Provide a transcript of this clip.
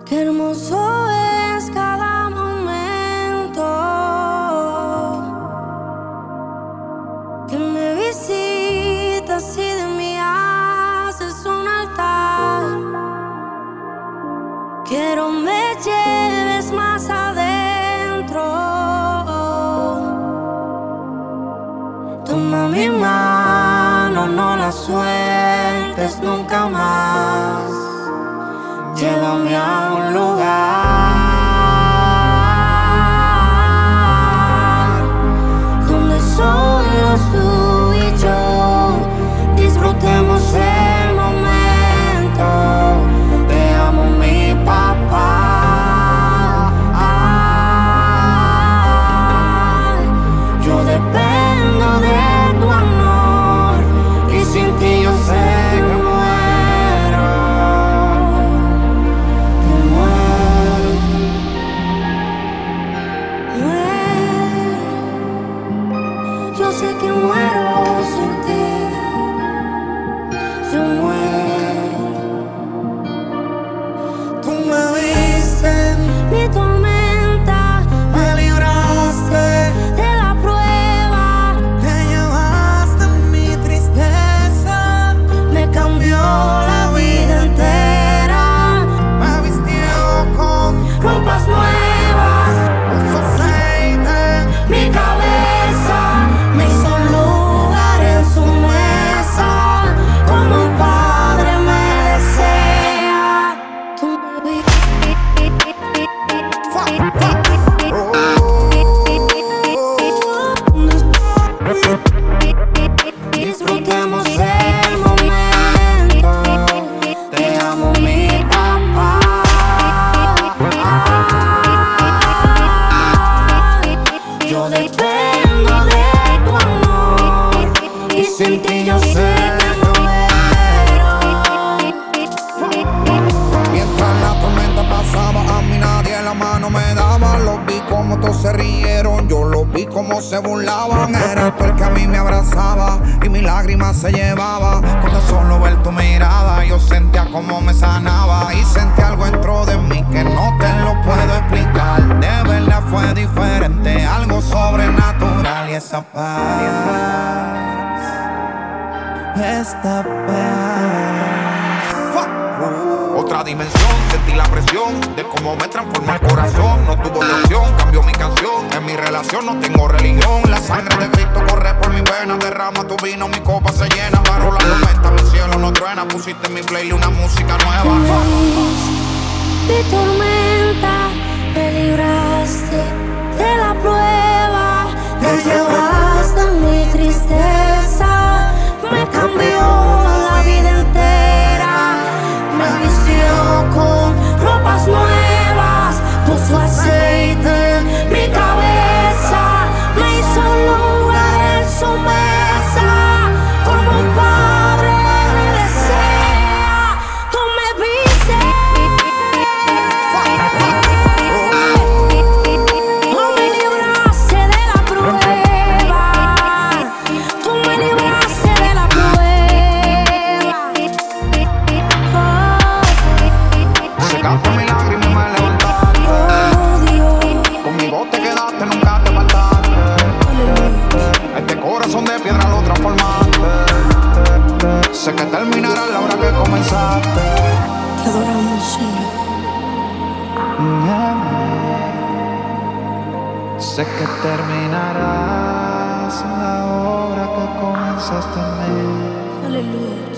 Qué hermoso es cada momento que me visitas y de mí haces un altar. Quiero me lleves más adentro. Toma mi mano, no la sueltes nunca más. Llévame a un lugar donde solo tú y yo disfrutemos el momento. Te amo, mi papá. Yo dependo de tu amor y sin ti yo sé que yo sé que muero sin ti, yo muero. Tú me viste mi tormenta, me libraste de la prueba, te llevaste mi tristeza, me cambió la vida entera, me vistió con ropas nuevas, puso aceite en mi cabeza. Me hizo lugar en su mesa, como un padre me desea. Tú me disfrutemos el momento. Te amo, mi papá. Yo dependo de tu amor y sin ti yo sé que muero. Mientras la tormenta pasaba, a mí nadie la mano me daba. Los vi como todos se rieron, yo los vi como se burlaban. Era tú el que a mí me abrazaba y mis lágrimas se llevaba. Cuando solo ver tu mirada, yo sentía como me sanaba. Y sentí algo dentro de mí que no te lo puedo explicar. De verdad fue diferente, algo sobrenatural. Y esa paz, esta paz. Otra dimensión, sentí la presión de cómo me transforma el corazón. No tuvo opción, cambió mi canción. En mi relación no tengo religión. La sangre de Cristo corre por mis venas. Derrama tu vino, mi copa se llena. Bajo la tormenta, mi cielo no truena. Pusiste en mi playlist una música nueva. Mi tormenta, me libraste de la prueba, te llevaste mi tristeza, me cambió la vida entera, me vistió con ropas nuevas, puso aceite en mi cabeza, me hizo lugar en su mesa, como un padre me desea. Tú me viste, tú me libraste de la prueba, tú me libraste de la prueba. Secaste mi lágrima y me levantaste. Oh, Dios. Conmigo te quedaste, nunca te faltaste. Este corazón de piedra lo transformaste. Sé que terminará la hora que comenzaste. Te adoramos, Señor. Sé que terminarás la obra que comenzaste en mí. Aleluya.